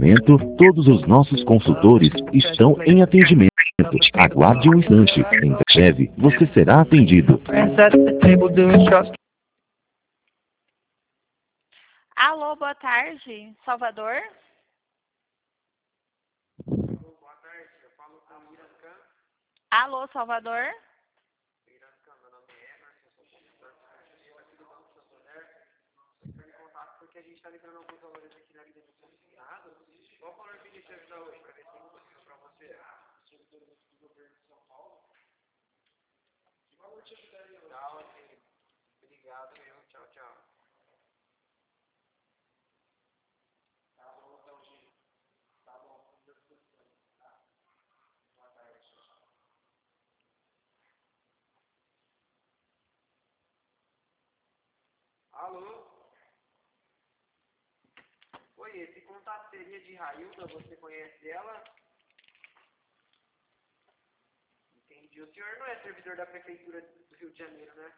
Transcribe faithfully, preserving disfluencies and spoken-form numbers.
momento, todos os nossos consultores estão em atendimento. Aguarde um instante. Em breve, você será atendido. Alô, boa tarde, Salvador? Boa tarde, eu falo com o Irancan. Alô, Salvador? Irancan, meu nome é Emerson, sou consultor financeiro aqui do Banco Santander. Estou em contato porque a gente está liberando alguns valores aqui na vida do consignado. Qual o valor que a gente ajudar hoje para ver se tem possível para você? Servidores do governo de São Paulo. Que valor te ajudaria hoje? Tá, ok. Obrigado, meu. Tchau, tchau. Tá bom, então, Gil. Tá bom, estamos à disposição. Tá. Boa tarde. Alô? Oi, esse contato seria de Railda, você conhece ela? Entendi. O senhor não é servidor da Prefeitura do Rio de Janeiro, né?